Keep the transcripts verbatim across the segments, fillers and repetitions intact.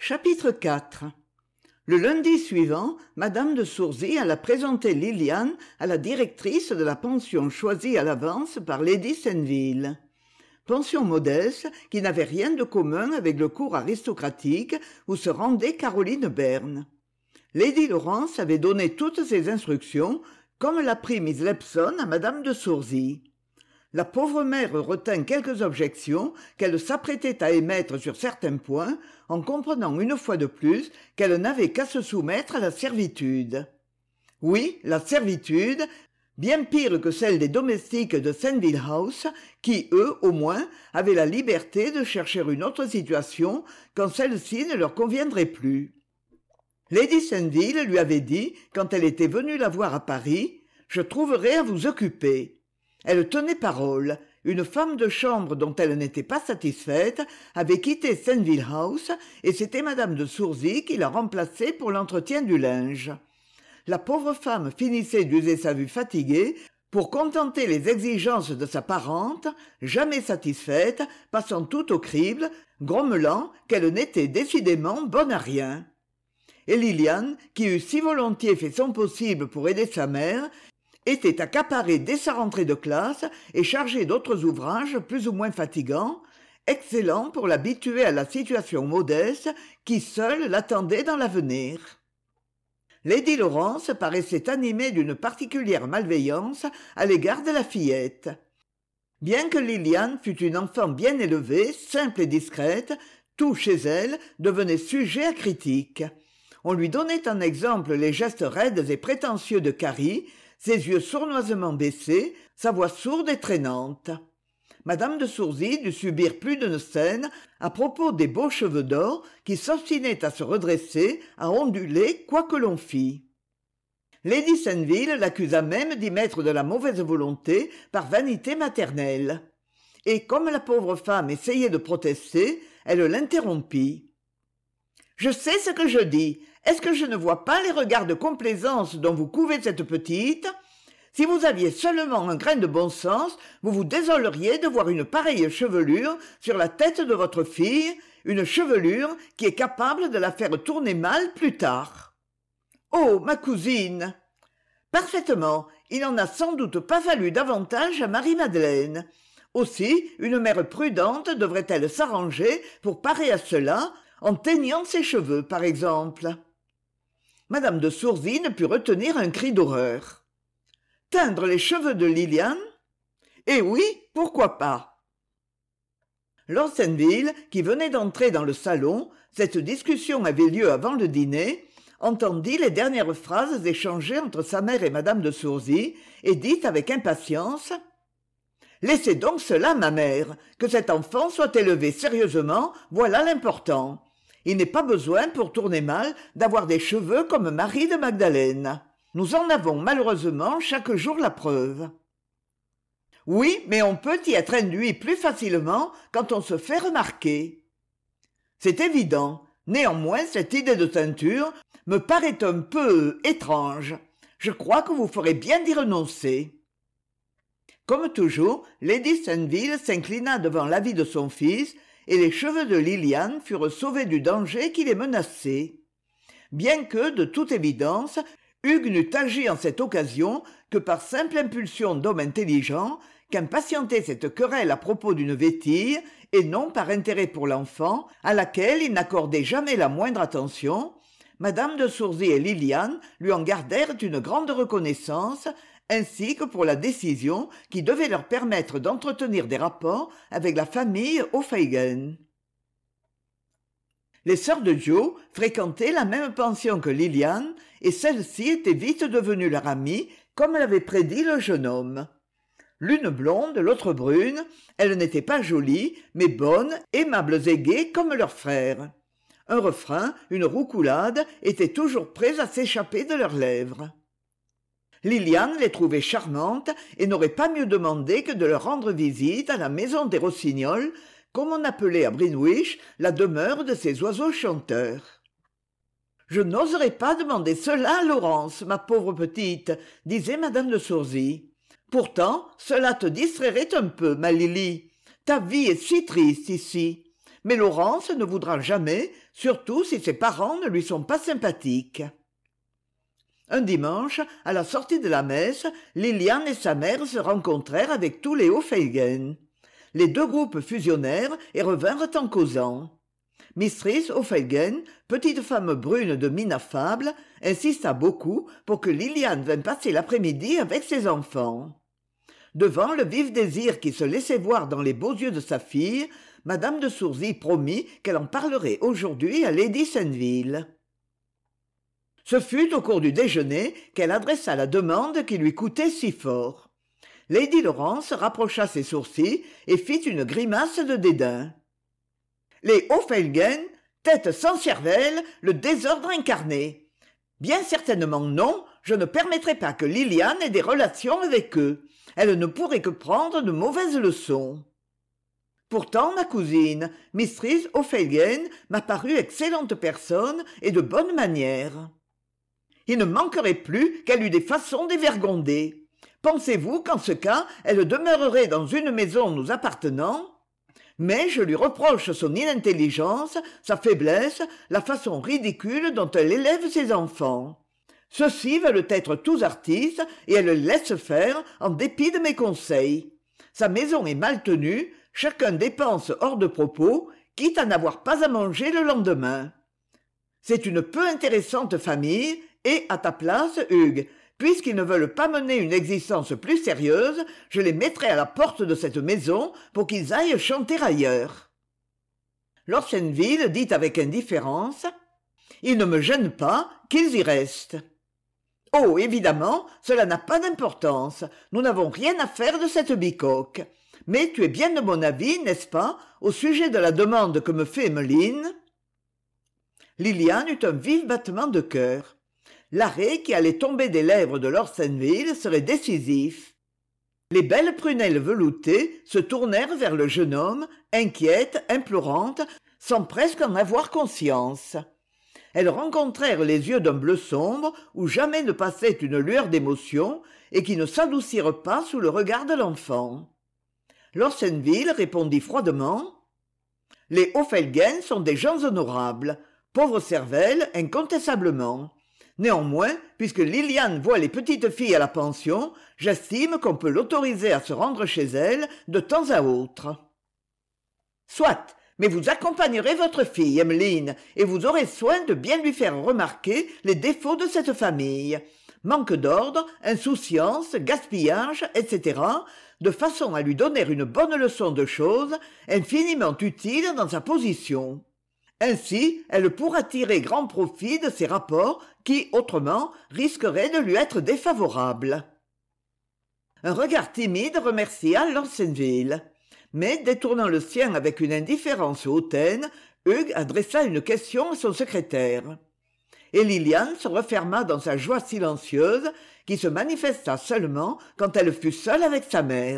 Chapitre quatre. Le lundi suivant, madame de Soursy alla présenter Lilian à la directrice de la pension choisie à l'avance par lady Senneville. Pension modeste qui n'avait rien de commun avec le cours aristocratique où se rendait Caroline Berne. Lady Laurence avait donné toutes ses instructions, comme l'a pris miss Leppson à madame de Soursy. La pauvre mère retint quelques objections qu'elle s'apprêtait à émettre sur certains points, en comprenant une fois de plus qu'elle n'avait qu'à se soumettre à la servitude. Oui, la servitude, bien pire que celle des domestiques de Senneville House, qui, eux, au moins, avaient la liberté de chercher une autre situation quand celle-ci ne leur conviendrait plus. Lady Senneville lui avait dit, quand elle était venue la voir à Paris, « Je trouverai à vous occuper ». Elle tenait parole. Une femme de chambre dont elle n'était pas satisfaite avait quitté Senneville House et c'était madame de Soursy qui la remplaçait pour l'entretien du linge. La pauvre femme finissait d'user sa vue fatiguée pour contenter les exigences de sa parente, jamais satisfaite, passant tout au crible, grommelant qu'elle n'était décidément bonne à rien. Et Lilian, qui eût si volontiers fait son possible pour aider sa mère, était accaparée dès sa rentrée de classe et chargée d'autres ouvrages plus ou moins fatigants, excellents pour l'habituer à la situation modeste qui seule l'attendait dans l'avenir. Lady Laurence paraissait animée d'une particulière malveillance à l'égard de la fillette. Bien que Lilian fût une enfant bien élevée, simple et discrète, tout chez elle devenait sujet à critique. On lui donnait en exemple les gestes raides et prétentieux de Carrie, ses yeux sournoisement baissés, sa voix sourde et traînante. Madame de Soursy dut subir plus d'une scène à propos des beaux cheveux d'or qui s'obstinaient à se redresser, à onduler quoi que l'on fît. Lady Senneville l'accusa même d'y mettre de la mauvaise volonté par vanité maternelle. Et comme la pauvre femme essayait de protester, elle l'interrompit. « Je sais ce que je dis. Est-ce que je ne vois pas les regards de complaisance dont vous couvez cette petite ? Si vous aviez seulement un grain de bon sens, vous vous désoleriez de voir une pareille chevelure sur la tête de votre fille, une chevelure qui est capable de la faire tourner mal plus tard. »« Oh, ma cousine !»« Parfaitement, il n'en a sans doute pas fallu davantage à Marie-Madeleine. Aussi, une mère prudente devrait-elle s'arranger pour parer à cela, en teignant ses cheveux, par exemple. » Madame de Soursy ne put retenir un cri d'horreur. Teindre les cheveux de Lilian ? Eh oui, pourquoi pas ? Lord Senneville, qui venait d'entrer dans le salon, cette discussion avait lieu avant le dîner, entendit les dernières phrases échangées entre sa mère et madame de Soursy et dit avec impatience « Laissez donc cela, ma mère, que cet enfant soit élevé sérieusement, voilà l'important. Il n'est pas besoin, pour tourner mal, d'avoir des cheveux comme Marie de Magdalène. Nous en avons malheureusement chaque jour la preuve. » Oui, mais on peut y être induit plus facilement quand on se fait remarquer. C'est évident. Néanmoins, cette idée de teinture me paraît un peu étrange. Je crois que vous ferez bien d'y renoncer. Comme toujours, lady Senneville s'inclina devant l'avis de son fils, et les cheveux de Lilian furent sauvés du danger qui les menaçait. Bien que, de toute évidence, Hugues n'eût agi en cette occasion que par simple impulsion d'homme intelligent, qu'impatientait cette querelle à propos d'une vétille, et non par intérêt pour l'enfant, à laquelle il n'accordait jamais la moindre attention, madame de Soursy et Lilian lui en gardèrent une grande reconnaissance, ainsi que pour la décision qui devait leur permettre d'entretenir des rapports avec la famille O'Fagan. Les sœurs de Joe fréquentaient la même pension que Lilian, et celle-ci était vite devenue leur amie, comme l'avait prédit le jeune homme. L'une blonde, l'autre brune, elles n'étaient pas jolies, mais bonnes, aimables et gaies comme leurs frères. Un refrain, une roucoulade étaient toujours prêts à s'échapper de leurs lèvres. Lilian les trouvait charmantes et n'aurait pas mieux demandé que de leur rendre visite à la maison des Rossignols, comme on appelait à Greenwich la demeure de ces oiseaux chanteurs. « Je n'oserais pas demander cela à Laurence, ma pauvre petite, » disait madame de Soursy. « Pourtant, cela te distrairait un peu, ma Lily. Ta vie est si triste ici. mais Laurence ne voudra jamais, surtout si ses parents ne lui sont pas sympathiques. Un dimanche, à la sortie de la messe, Lilian et sa mère se rencontrèrent avec tous les O'Felgen. Les deux groupes fusionnèrent et revinrent en causant. Mistress O'Felgen, petite femme brune de mine affable, insista beaucoup pour que Lilian vînt passer l'après-midi avec ses enfants. Devant le vif désir qui se laissait voir dans les beaux yeux de sa fille, madame de Soursy promit qu'elle en parlerait aujourd'hui à lady Senneville. Ce fut au cours du déjeuner qu'elle adressa la demande qui lui coûtait si fort. Lady Laurence rapprocha ses sourcils et fit une grimace de dédain. « Les O'Felgen, tête sans cervelle, le désordre incarné. Bien certainement non, je ne permettrai pas que Lilian ait des relations avec eux. Elle ne pourrait que prendre de mauvaises leçons. » Pourtant, ma cousine, Mistress O'Felgen, m'a paru excellente personne et de bonnes manières. Il ne manquerait plus qu'elle eût des façons dévergondées. Pensez-vous qu'en ce cas, elle demeurerait dans une maison nous appartenant ? Mais je lui reproche son inintelligence, sa faiblesse, la façon ridicule dont elle élève ses enfants. Ceux-ci veulent être tous artistes et elle les laisse faire en dépit de mes conseils. Sa maison est mal tenue, chacun dépense hors de propos, quitte à n'avoir pas à manger le lendemain. C'est une peu intéressante famille et, à ta place, Hugues, puisqu'ils ne veulent pas mener une existence plus sérieuse, je les mettrai à la porte de cette maison pour qu'ils aillent chanter ailleurs. Lord Senneville dit avec indifférence « Il ne me gêne pas qu'ils y restent. » Oh, évidemment, cela n'a pas d'importance. Nous n'avons rien à faire de cette bicoque. Mais tu es bien de mon avis, n'est-ce pas, au sujet de la demande que me fait Emmeline ? Lilian eut un vif battement de cœur. L'arrêt qui allait tomber des lèvres de Lord Senneville serait décisif. Les belles prunelles veloutées se tournèrent vers le jeune homme, inquiètes, implorantes, sans presque en avoir conscience. Elles rencontrèrent les yeux d'un bleu sombre où jamais ne passait une lueur d'émotion et qui ne s'adoucirent pas sous le regard de l'enfant. Lord Senneville répondit froidement « Les O'Felgen sont des gens honorables, pauvres cervelles, incontestablement. Néanmoins, puisque Lilian voit les petites filles à la pension, j'estime qu'on peut l'autoriser à se rendre chez elle de temps à autre. »« Soit, mais vous accompagnerez votre fille, Emmeline, et vous aurez soin de bien lui faire remarquer les défauts de cette famille. Manque d'ordre, insouciance, gaspillage, et cetera, de façon à lui donner une bonne leçon de choses, infiniment utile dans sa position. Ainsi, elle pourra tirer grand profit de ces rapports qui, autrement, risqueraient de lui être défavorables. » Un regard timide remercia Lord Senneville. Mais, détournant le sien avec une indifférence hautaine, Hugues adressa une question à son secrétaire. Et Lilian se referma dans sa joie silencieuse, qui se manifesta seulement quand elle fut seule avec sa mère.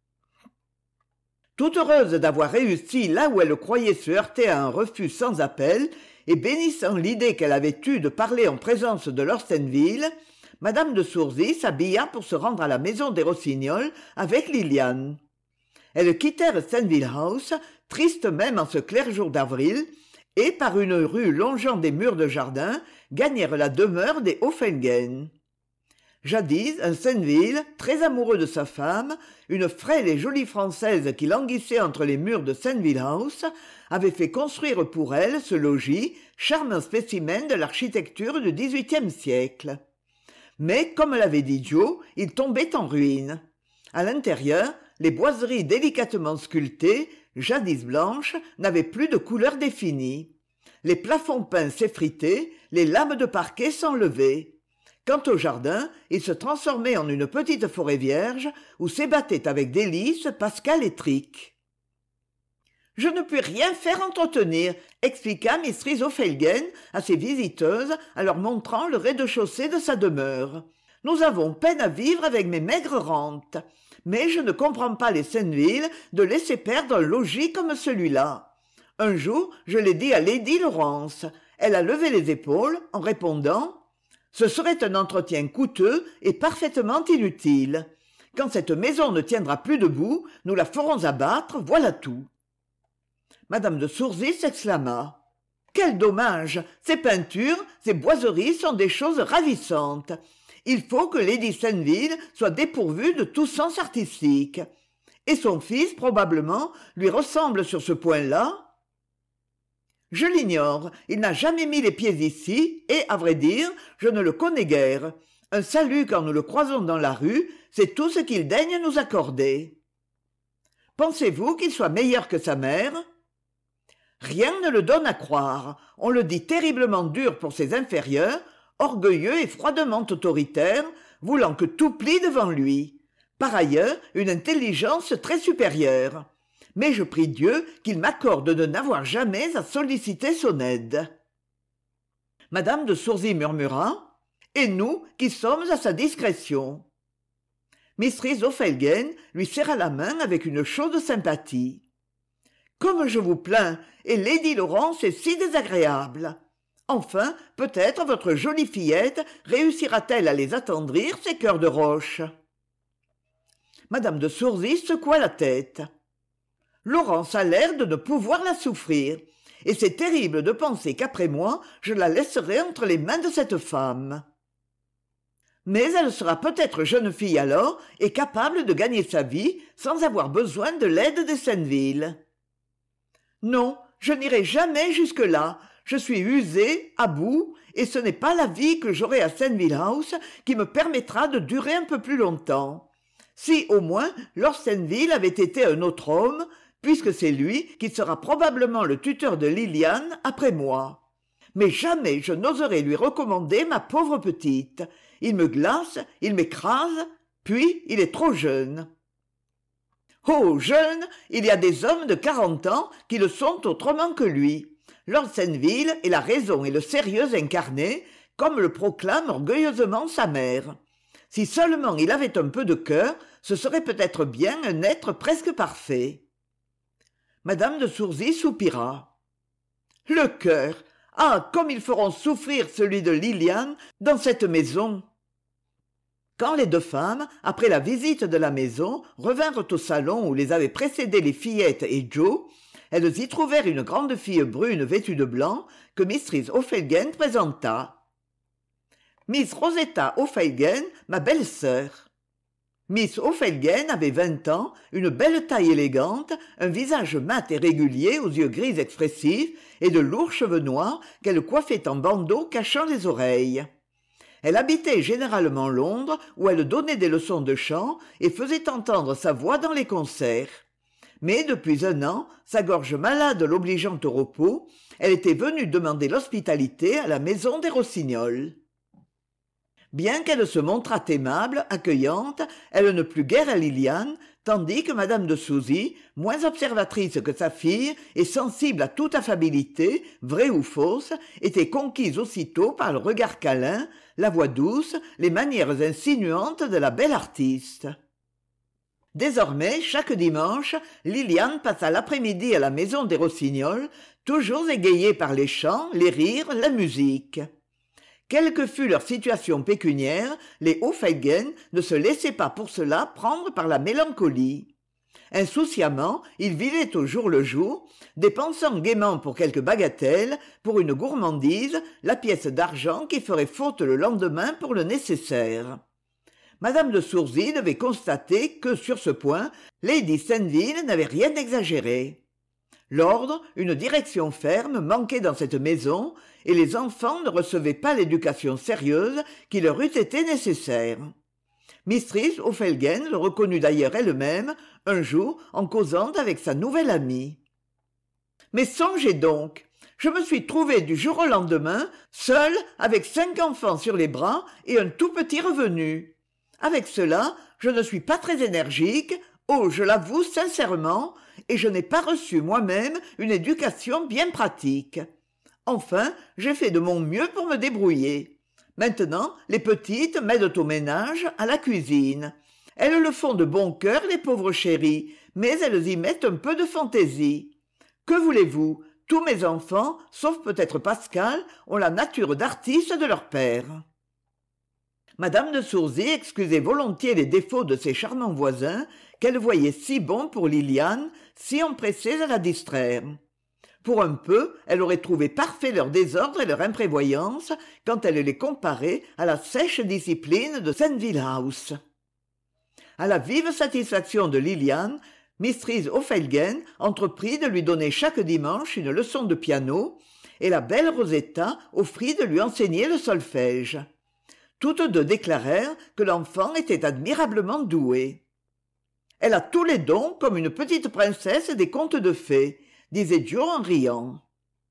Toute heureuse d'avoir réussi là où elle croyait se heurter à un refus sans appel, et bénissant l'idée qu'elle avait eue de parler en présence de Lord Senneville, madame de Soursy s'habilla pour se rendre à la maison des Rossignols avec Lilian. Elles quittèrent Senneville House, tristes même en ce clair jour d'avril, et par une rue longeant des murs de jardin, gagnèrent la demeure des O'Felgen. Jadis, un Senneville, très amoureux de sa femme, une frêle et jolie Française qui languissait entre les murs de Senneville House, avait fait construire pour elle ce logis, charmant spécimen de l'architecture du dix-huitième siècle. Mais, comme l'avait dit Joe, il tombait en ruine. À l'intérieur, les boiseries délicatement sculptées, jadis blanches, n'avaient plus de couleur définie. Les plafonds peints s'effritaient, les lames de parquet s'enlevaient. Quant au jardin, il se transformait en une petite forêt vierge où s'ébattaient avec délice Pascal et Trick. « Je ne puis rien faire entretenir, » expliqua Mistress O'Felgen à ses visiteuses en leur montrant le rez-de-chaussée de sa demeure. « Nous avons peine à vivre avec mes maigres rentes. Mais je ne comprends pas les Senneville de laisser perdre un logis comme celui-là. Un jour, je l'ai dit à Lady Laurence. Elle a levé les épaules en répondant « Ce serait un entretien coûteux et parfaitement inutile. Quand cette maison ne tiendra plus debout, nous la ferons abattre, voilà tout. » Madame de Soursy s'exclama. Quel dommage! Ces peintures, ces boiseries sont des choses ravissantes. Il faut que lady Senneville soit dépourvue de tout sens artistique. Et son fils, probablement, lui ressemble sur ce point-là? Je l'ignore, il n'a jamais mis les pieds ici, et, à vrai dire, je ne le connais guère. Un salut quand nous le croisons dans la rue, c'est tout ce qu'il daigne nous accorder. Pensez-vous qu'il soit meilleur que sa mère? Rien ne le donne à croire. On le dit terriblement dur pour ses inférieurs, orgueilleux et froidement autoritaire, voulant que tout plie devant lui. Par ailleurs, une intelligence très supérieure. Mais je prie Dieu qu'il m'accorde de n'avoir jamais à solliciter son aide. Madame de Soursy murmura, « Et nous, qui sommes à sa discrétion ?» Mistress O'Felguen lui serra la main avec une chaude sympathie. « Comme je vous plains, et lady Laurence est si désagréable. Enfin, peut-être votre jolie fillette réussira-t-elle à les attendrir, ces cœurs de roche. » Madame de Soursy secoua la tête. « Laurence a l'air de ne pouvoir la souffrir, et c'est terrible de penser qu'après moi, je la laisserai entre les mains de cette femme. Mais elle sera peut-être jeune fille alors et capable de gagner sa vie sans avoir besoin de l'aide des Senneville. Non, je n'irai jamais jusque-là. Je suis usée, à bout, et ce n'est pas la vie que j'aurai à Senneville House qui me permettra de durer un peu plus longtemps. Si, au moins, Lord Senneville avait été un autre homme, puisque c'est lui qui sera probablement le tuteur de Lilian après moi. Mais jamais je n'oserai lui recommander ma pauvre petite. Il me glace, il m'écrase, puis il est trop jeune. Oh, jeune, il y a des hommes de quarante ans qui le sont autrement que lui. Lord Senneville est la raison et le sérieux incarné, comme le proclame orgueilleusement sa mère. Si seulement il avait un peu de cœur, ce serait peut-être bien un être presque parfait. Madame de Soursy soupira. Le cœur! Ah, comme ils feront souffrir celui de Lilian dans cette maison! Quand les deux femmes, après la visite de la maison, revinrent au salon où les avaient précédées les fillettes et Joe, elles y trouvèrent une grande fille brune vêtue de blanc que mistress O'Felguen présenta. « Miss Rosetta O'Felguen, ma belle-sœur. » Miss O'Felguen avait vingt ans, une belle taille élégante, un visage mat et régulier aux yeux gris expressifs et de lourds cheveux noirs qu'elle coiffait en bandeaux cachant les oreilles. Elle habitait généralement Londres où elle donnait des leçons de chant et faisait entendre sa voix dans les concerts. Mais depuis un an, sa gorge malade l'obligeant au repos, elle était venue demander l'hospitalité à la maison des Rossignols. Bien qu'elle se montrât aimable, accueillante, elle ne plut guère à Lilian, tandis que madame de Soursy, moins observatrice que sa fille et sensible à toute affabilité, vraie ou fausse, était conquise aussitôt par le regard câlin, la voix douce, les manières insinuantes de la belle artiste. Désormais, chaque dimanche, Lilian passa l'après-midi à la maison des Rossignols, toujours égayée par les chants, les rires, la musique. Quelle que fût leur situation pécuniaire, les O'Felguen ne se laissaient pas pour cela prendre par la mélancolie. Insouciamment, ils vivaient au jour le jour, dépensant gaiement pour quelques bagatelles, pour une gourmandise, la pièce d'argent qui ferait faute le lendemain pour le nécessaire. Madame de Soursy devait constater que, sur ce point, lady Senneville n'avait rien exagéré. L'ordre, une direction ferme manquaient dans cette maison, et les enfants ne recevaient pas l'éducation sérieuse qui leur eût été nécessaire. Mistress O'Felguen le reconnut d'ailleurs elle-même, un jour, en causant avec sa nouvelle amie. « Mais songez donc, je me suis trouvée du jour au lendemain, seule, avec cinq enfants sur les bras et un tout petit revenu. Avec cela, je ne suis pas très énergique, oh, je l'avoue sincèrement, et je n'ai pas reçu moi-même une éducation bien pratique. Enfin, j'ai fait de mon mieux pour me débrouiller. Maintenant, les petites m'aident au ménage, à la cuisine. Elles le font de bon cœur, les pauvres chéries, mais elles y mettent un peu de fantaisie. Que voulez-vous? Tous mes enfants, sauf peut-être Pascal, ont la nature d'artiste de leur père. » Madame de Soursy excusait volontiers les défauts de ses charmants voisins, qu'elle voyait si bons pour Lilian, si empressés à la distraire. Pour un peu, elle aurait trouvé parfait leur désordre et leur imprévoyance quand elle les comparait à la sèche discipline de Senville House. À la vive satisfaction de Lilian, Mrs. O'Felgen entreprit de lui donner chaque dimanche une leçon de piano, et la belle Rosetta offrit de lui enseigner le solfège. Toutes deux déclarèrent que l'enfant était admirablement douée. « Elle a tous les dons comme une petite princesse des contes de fées », disait Joe en riant.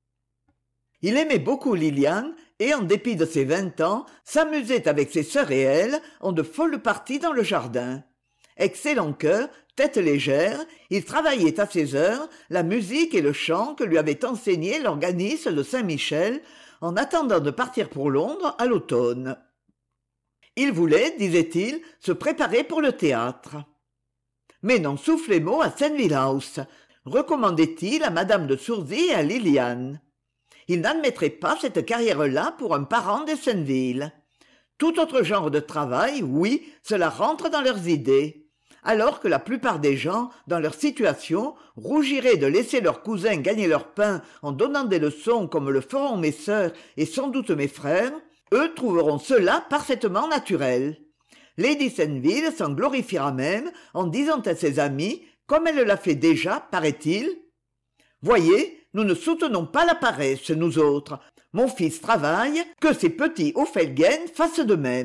Il aimait beaucoup Lilian et, en dépit de ses vingt ans, s'amusait avec ses sœurs et elle en de folles parties dans le jardin. Excellent cœur, tête légère, il travaillait à ses heures la musique et le chant que lui avait enseigné l'organiste de Saint-Michel en attendant de partir pour Londres à l'automne. Il voulait, disait-il, se préparer pour le théâtre. Mais n'en soufflez mot à Senville House, recommandait-il à madame de Soursy et à Lilian. Il n'admettrait pas cette carrière-là pour un parent des Senneville. Tout autre genre de travail, oui, cela rentre dans leurs idées. Alors que la plupart des gens, dans leur situation, rougiraient de laisser leurs cousins gagner leur pain en donnant des leçons comme le feront mes sœurs et sans doute mes frères, eux trouveront cela parfaitement naturel. Lady Senneville s'en glorifiera même en disant à ses amis, comme elle l'a fait déjà, paraît-il, « Voyez, nous ne soutenons pas la paresse, nous autres. Mon fils travaille, que ces petits O'Felgen fassent de même. »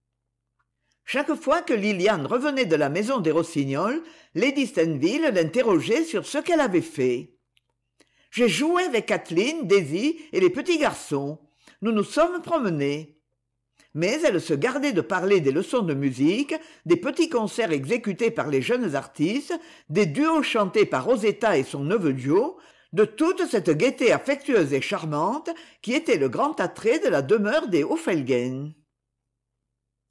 Chaque fois que Lilian revenait de la maison des Rossignols, Lady Senneville l'interrogeait sur ce qu'elle avait fait. « J'ai joué avec Kathleen, Daisy et les petits garçons. Nous nous sommes promenés. » Mais elle se gardait de parler des leçons de musique, des petits concerts exécutés par les jeunes artistes, des duos chantés par Rosetta et son neveu Joe, de toute cette gaieté affectueuse et charmante qui était le grand attrait de la demeure des O'Felgen.